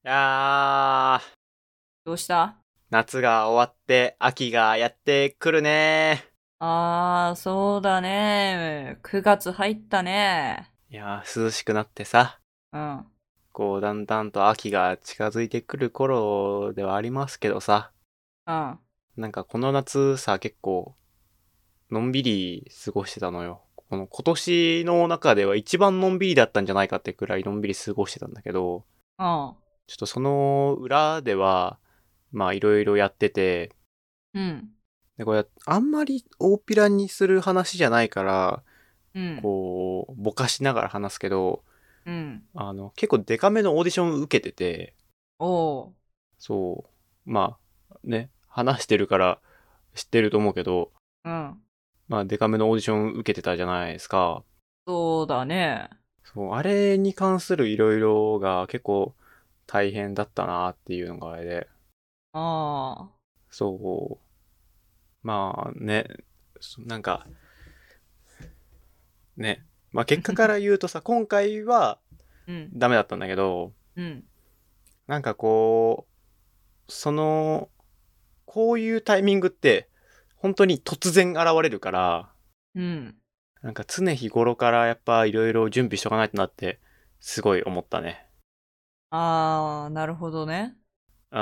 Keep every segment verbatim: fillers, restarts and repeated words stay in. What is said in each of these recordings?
いやー、 どうした？ 夏が終わって秋がやってくるねあー、そうだね。くがつ入ったね。 ー。いやー、涼しくなってさ、 うん。 こう、だんだんと秋が近づいてくる頃ではありますけどさ、 うん。 なんかこの夏さ、結構、のんびり過ごしてたのよ。この今年の中では一番のんびりだったんじゃないかってくらいのんびり過ごしてたんだけど、 うん。 ちょっとその裏では、まあいろいろやってて、 うん。 で、これ、あんまり大っぴらにする話じゃないから、 うん。 こう、ぼかしながら話すけど、 うん。 あの、結構デカめのオーディション受けてて、 おー。 そう、まあ、ね、話してるから知ってると思うけど、 うん。 まあ、デカめのオーディション受けてたじゃないですか。 そうだね。 そう、あれに関するいろいろが結構大変だったなっていうのがあれで、 あそう、まあね、そなんか、ね、まあ結果から言うとさ、今回はー。うん。 ダメだったんだけど、 うん。 なんかこう、その、こういうタイミングって、本当に突然現れるから、 うん。 なんか常日頃からやっぱいろいろ準備しとかないとなって、すごい思ったね。 あー、なるほどね。 うん。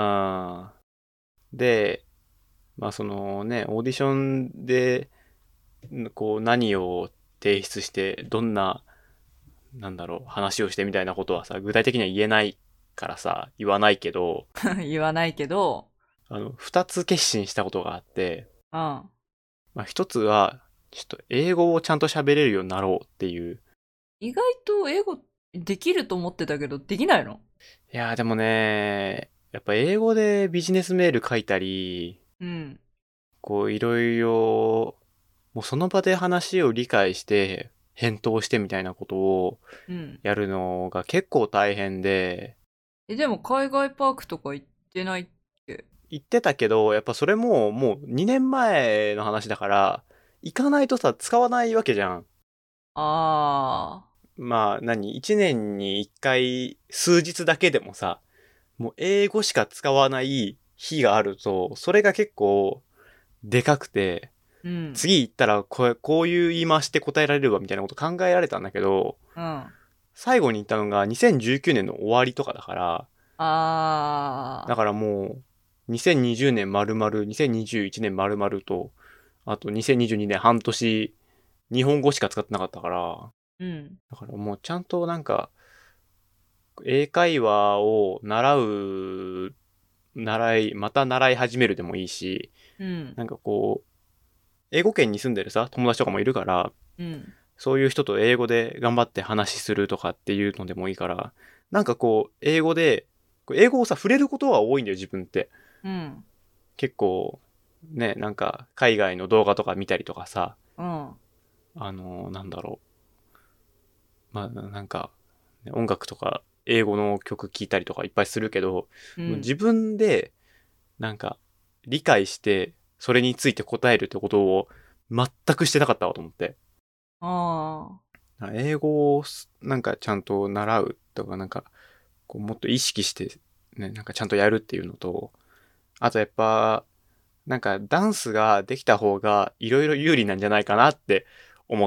で、まあそのね、オーディションで、こう何を提出して、どんな、なんだろう、話をしてみたいなことはさ、具体的には言えないからさ、言わないけど、 言わないけど、 あの、二つ決心したことがあって、 うん。 まあ一つは、ちょっと英語をちゃんと喋れるようになろうっていう。 意外と英語できると思ってたけど、できないの？ いやーでもね、やっぱ英語でビジネスメール書いたり、 うん。 こういろいろ、もうその場で話を理解して返答してみたいなことをうん。 やるのが結構大変で、 え、でも海外パークとか行ってないっけ？ 言ってたけど、やっぱそれももうにねんまえの話だから、行かないとさ、使わないわけじゃん。 あまあ何、いちねんにいっかい数日だけでもさ、もう英語しか使わない日があると、それが結構でかくて、 ー。うん。 次行ったらこうこういう言い回しで答えられるわみたいなこと考えられたんだけど、 うん。 最後に行ったのがにせんじゅうきゅうねんの終わりとかだから、だあからもうにせんにじゅうねん丸々、にせんにじゅういちねん丸々と、あとにせんにじゅうにねん半年、日本語しか使ってなかったから、 ー。うん。 だからもうちゃんとなんか、英会話を習う、習い、また習い始めるでもいいし、 うん。 なんかこう、英語圏に住んでるさ、友達とかもいるから、 うん。 そういう人と英語で頑張って話するとかっていうのでもいいから、なんかこう、英語で、英語をさ、触れることが多いんだよ、自分って。 うん。 結構、ね、なんか、海外の動画とか見たりとかさ、 うん。 あのーなんだろう。まあ、なんか、ね音楽とか、英語の曲聴いたりとかいっぱいするけど、 うん。 自分で、なんか、理解して、それについて答えるってことを全くしてなかったわと思って。 あ英語をなんかちゃんと習うとか、なんか、こうもっと意識して、ね、なんかちゃんとやるっていうのと、あとやっぱ、なんかダンスができた方がいろいろ有利なんじゃないかなって思って、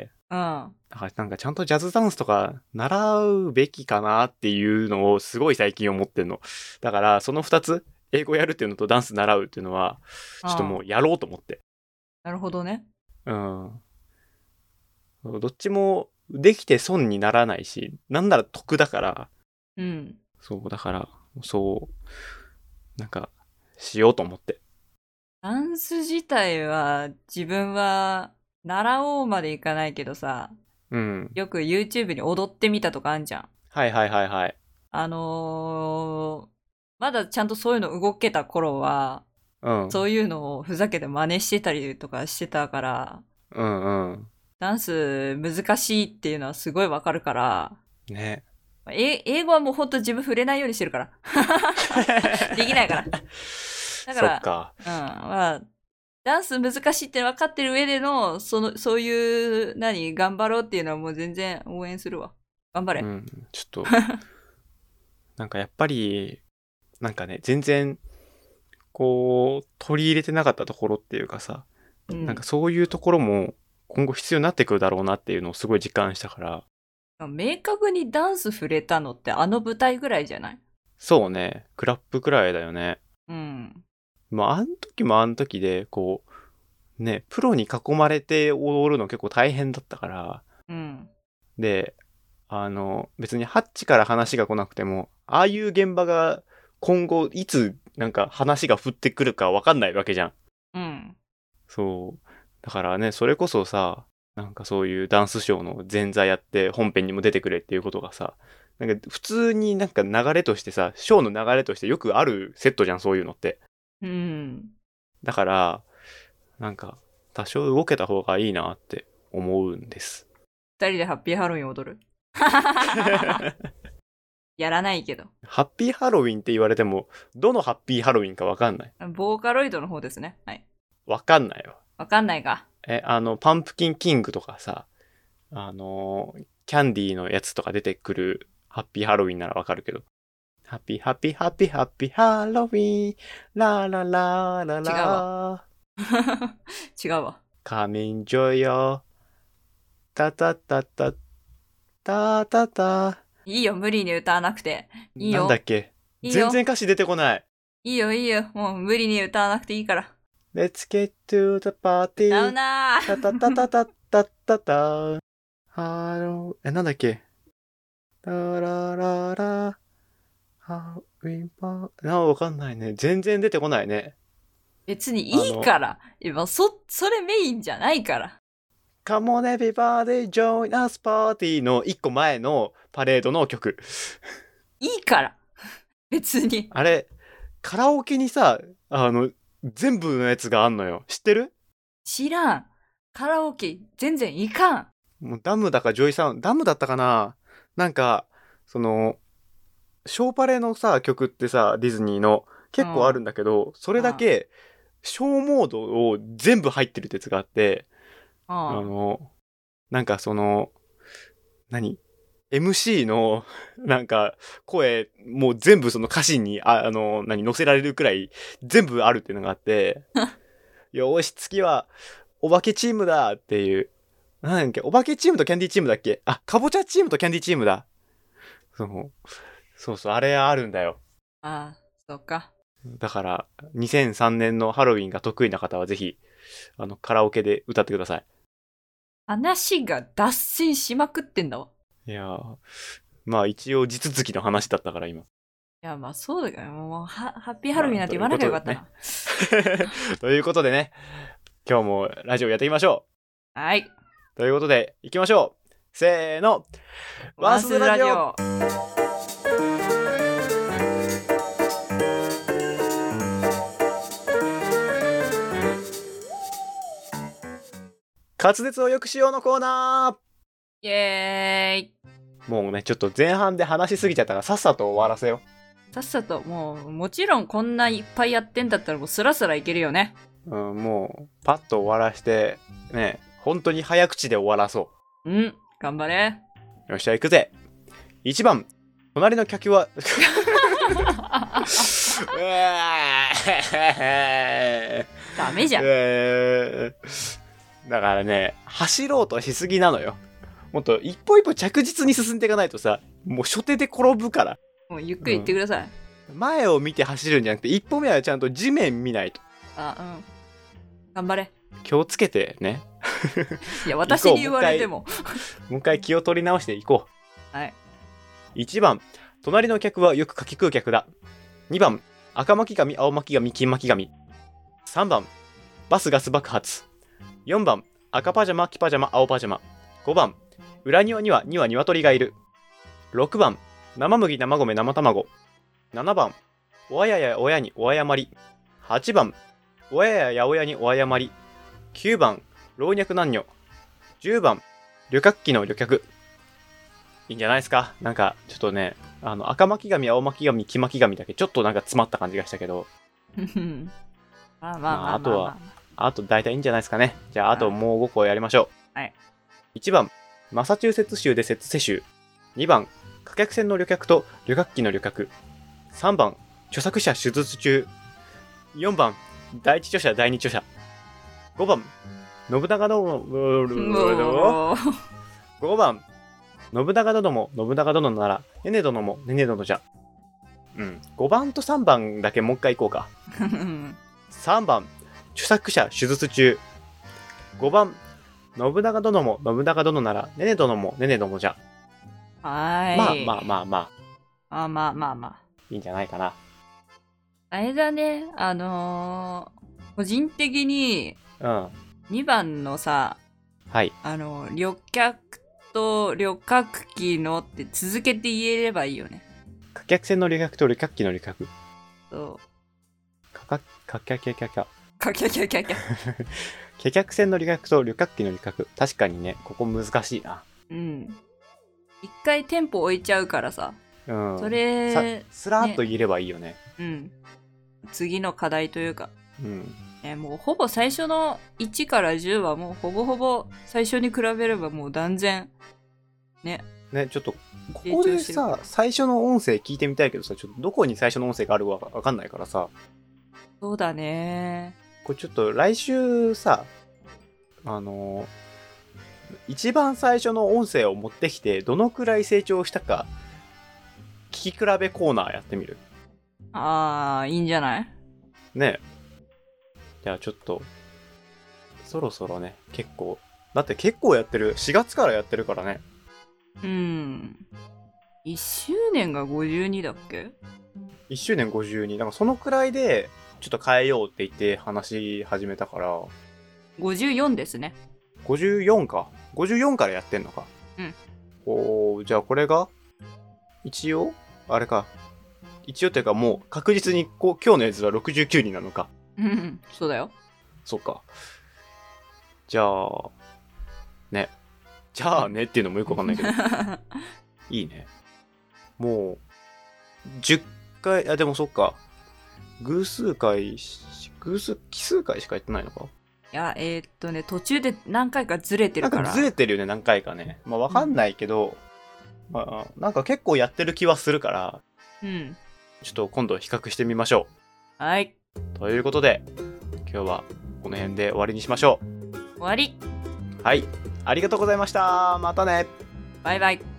あ。 だからなんかちゃんとジャズダンスとか習うべきかなっていうのをすごい最近思ってんの。だからその二つ、英語やるっていうのとダンス習うっていうのは、 うん。 ちょっともああ。 うやろうと思って。 なるほどね。 うん。どっちもできて損にならないし、なんなら得だから、 うん。 そう、だから、そう、なんか、しようと思って。 ダンス自体は自分は習おうまでいかないけどさ、 うん。 よく YouTube に踊ってみたとかあんじゃん。 はいはいはいはい。 あのーまだちゃんとそういうの動けた頃は、 うん。 そういうのをふざけて真似してたりとかしてたから、 うんうん。 ダンス難しいっていうのはすごいわかるから、 ね。 え、英語はもうほんと自分触れないようにしてるから。できないから。だから、 そっか。 うん、まあ、ダンス難しいって分かってる上での、その、そういう、何、頑張ろうっていうのはもう全然応援するわ。頑張れ。 うん。ちょっと、 なんかやっぱり、なんかね、全然、こう、取り入れてなかったところっていうかさ、 うん、 なんかそういうところも今後必要になってくるだろうなっていうのをすごい実感したから、 明確にダンス触れたのってあの舞台ぐらいじゃない？ そうね、クラップくらいだよね。 うん。 まあ、あの時もあの時で、こう、ね、プロに囲まれて踊るの結構大変だったから、 うん。 で、あの、別にハッチから話が来なくても、ああいう現場が今後いつなんか話が降ってくるかわかんないわけじゃん。 うん。 そう。だからね、それこそさ、なんかそういうダンスショーの前座やって本編にも出てくれっていうことがさ、なんか普通になんか流れとしてさ、ショーの流れとしてよくあるセットじゃん、そういうのって。 うん。 だから、なんか多少動けた方がいいなって思うんです。 二人でハッピーハロウィン踊る。やらないけど。 ハッピーハロウィンって言われても、どのハッピーハロウィンかわかんない。 ボーカロイドの方ですね。はい。 わかんないわ。 わかんないか。 え、あの、パンプキンキングとかさ、あの、キャンディーのやつとか出てくるハッピーハロウィンならわかるけど。ハッピーハッピーハッピーハッピーハロウィン、ラララララ。 違うわ。違うわ。 カミンジョよ。タタタタタタタ。 いいよ、無理に歌わなくて。いいよ。 なんだっけ？ いいよ。 全然歌詞出てこない。 いいよ、いいよ。もう無理に歌わなくていいから。 Let's get to the party. ダウナー。 タタタタタタタタ。ハロー、え、なんだっけ？ララララ。ハウィンパー。あ、わかんないね。全然出てこないね。 別にいいから。今、そ、それメインじゃないから。 Come on everybody join us party の一個前のパレードの曲。 いいから。別に。 あれ、カラオケにさ、あの、全部のやつがあんのよ。知ってる？ 知らん。カラオケ全然いかん。 もうダムだかジョイサウンド、ダムだったかな？なんか、その、ショーパレのさ、曲ってさ、ディズニーの結構あるんだけど、それだけ、ショーモードを全部入ってるってやつがあって、ああの、なんかその、何？ エムシー の、なんか、声、もう全部その歌詞に、あ、あの、何、載せられるくらい、全部あるっていうのがあって、よーし、次は、お化けチームだっていう、なんだっけ、お化けチームとキャンディーチームだっけ？あ、かぼちゃチームとキャンディーチームだ。そう、そうそう、あれあるんだよ。 あ、ああ、そっか。 だから、にせんさんねんのハロウィンが得意な方はぜひ、あの、カラオケで歌ってください。 話が脱線しまくってんだわ。 いやー、まあ一応地続きの話だったから今。 いや、まあそうだけど、もうハ、ハッピーハロウィンなんて言わなきゃよかったな。 まあということでね、今日もラジオやっていきましょう。はい。 ということで、行きましょう。せーの。ワースラジオ。滑舌を良くしようのコーナーイエーイ。 もうね、ちょっと前半で話しすぎちゃったからさっさと終わらせよう。さっさと、もう、もちろんこんないっぱいやってんだったらもうスラスラいけるよね。 うん、もう、パッと終わらして、ね、本当に早口で終わらそう。 うん、頑張れ。 よっしゃ、行くぜ。いちばん、隣の客は、 ダメじゃん。 だからね、走ろうとしすぎなのよ。もっと一歩一歩着実に進んでいかないとさ、もう初手で転ぶから。 もうゆっくり行ってください。 うん、前を見て走るんじゃなくて、一歩目はちゃんと地面見ないと。 あ、うん。頑張れ。 気をつけてね。 いや、私に言われても。 もう一回気を取り直していこう。はい。 いちばん、隣の客はよくかき食う客だ。にばん、赤巻紙、青巻紙、金巻紙。さんばん、バスガス爆発。よんばん、赤パジャマ、黄パジャマ、青パジャマ。ごばん、裏庭にはには鶏がいる。ろくばん、生麦、生米、生卵。ななばん、おやや親にお誤り。はちばん、おやや八百屋にお誤り。きゅうばん、老若男女。じゅうばん、旅客機の旅客。いいんじゃないですか。なんか、ちょっとね、あの、赤巻紙、青巻紙、黄巻紙だけちょっとなんか詰まった感じがしたけど。 まあまあまあまあ、まあ、 あとは、あと大体いいんじゃないですかね。じゃあ、あともうごこやりましょう。はい。 いちばん、マサチューセッツ州で摂津州。にばん、 貨客船の旅客と旅客機の旅客。さんばん、著作者手術中。よんばん、第一著者第二著者。ごばん、信長殿の、 もうごばん、信長殿も信長殿なら、ねね殿もねね殿じゃ。うん。ごばんとさんばんだけもう一回行こうか。さんばん、著作者手術中。ごばん、信長殿も信長殿なら、ねね殿もねね殿じゃ。 はーい。 まあまあまあまあ。 あまあまあまあ。 いいんじゃないかな。 あれだね、あのー、個人的にうん。 にばんのさ、 はい。 あの、旅客と旅客機のって続けて言えればいいよね。 貨客船の旅客と旅客機の旅客。 そう。 かか、かきゃきゃきゃきゃ。 かきゃきゃきゃきゃ。 貨客船の旅客と旅客機の旅客。確かにね、ここ難しいな。 うん。一回テンポ置いちゃうからさ。 うん。 それ、 さスラーっと言えればいいよね。 うん。次の課題というか。 うん。 えもうほぼ最初のいちからじゅうはもうほぼほぼ最初に比べればもう断然。ね。 ね、ちょっと、ここでさ、最初の音声聞いてみたいけどさ、ちょっとどこに最初の音声があるかわかんないからさ。 そうだね。 これちょっと来週さ、あのー、一番最初の音声を持ってきて、どのくらい成長したか、聞き比べコーナーやってみる。 あー、いいんじゃない？ ねえ。じゃあちょっと、そろそろね、結構、だって結構やってる、しがつからやってるからね。 うん。いっしゅうねんがごじゅうにだっけ？ いっしゅうねんごじゅうに。なんかそのくらいで、ちょっと変えようって言って話し始めたから。 ごじゅうよんですね。 ごじゅうよんか。ごじゅうよんからやってんのか。 うん。 おー、じゃあこれが、一応あれか。一応っていうかもう確実にこう今日のやつはろくじゅうきゅうにんなのか。 うん、そうだよ。 そっか。じゃあ、ね。じゃあねっていうのもよくわかんないけど。いいね。もう、じゅっかい、あ、でもそっか。偶数回、偶数、奇数回しかやってないのか。 いや、えー、っとね、途中で何回かずれてるから。 なんかずれてるよね、何回かね。まあわかんないけど、うん、まあ、なんか結構やってる気はするから、 うん。 ちょっと今度比較してみましょう。はい。 ということで、今日はこの辺で終わりにしましょう。 終わり。 はい。ありがとうございました。またね。 バイバイ。